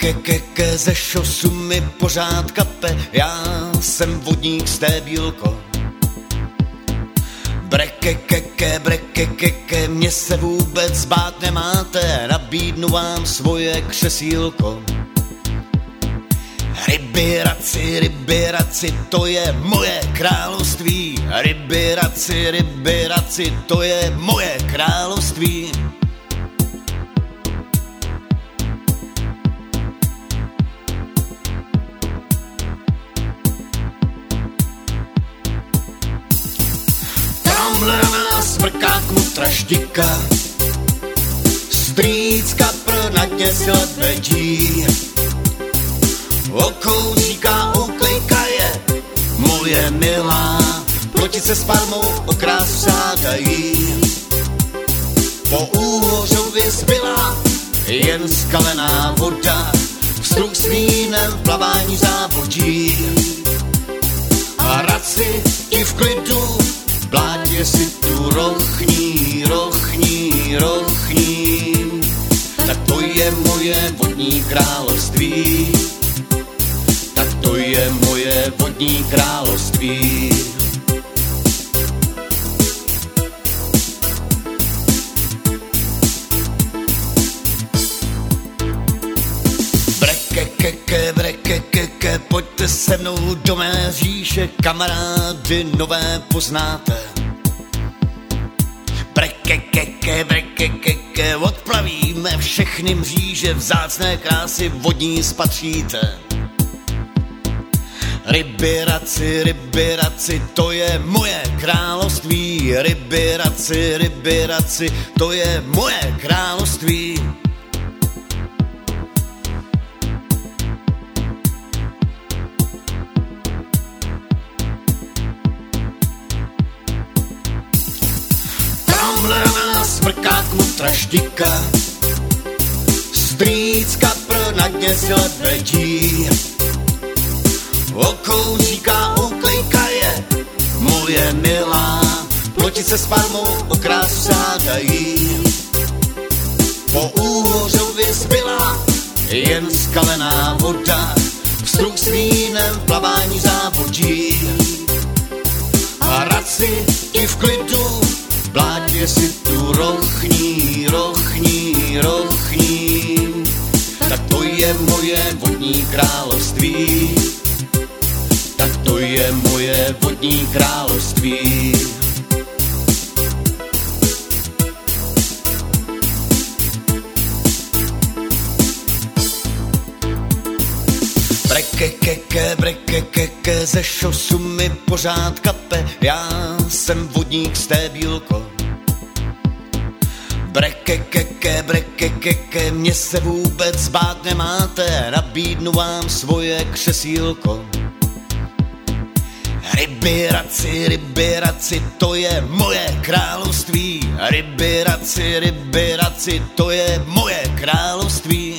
Ze šosu mi pořád kape, já jsem vodník z té bílko. Brekeke, mě se vůbec bát nemáte, nabídnu vám svoje křesílko. Ryby raci, to je moje království. Ryby raci, to je moje království. Tamhle na nás mrká kmutra štika, strýc kapr na dně si ledvedí. Okou říká, uklejka je moje milá, plotice s palmou o krásu sádají. Po úhořově zbyla jen skalená voda, vzduch s vínem v plavání závodí. A raci i v klidu v blátě si tu rochní. Tak to je moje vodní království. Tak to je moje vodní království. Brekeke, pojďte se mnou do mé říše, kamarády nové poznáte. Brekeke, odplavíme všechny mříže, vzácné krásy vodní spatříte. Ryby raci, to je moje království. Ryby raci, to je moje království. Tamhle nás mrká kmutra štika, strýc kapr na dně si ledvedí. Okou říká, uklejka je moje milá, plotice s palmou o krásu sádají. Po úhořově zbyla jen skalená voda, vzduch s vínem v plavání závodí. A raci i v klidu v blátě si tu rochní. Tak to je moje vodní království. Tak to je moje vodní království. Brekeke, ze šosu mi pořád kape, já jsem vodník z té bílko. Brekeke, mě se vůbec bát nemáte, nabídnu vám svoje křesílko. Ryby raci, to je moje království. Ryby raci, to je moje království.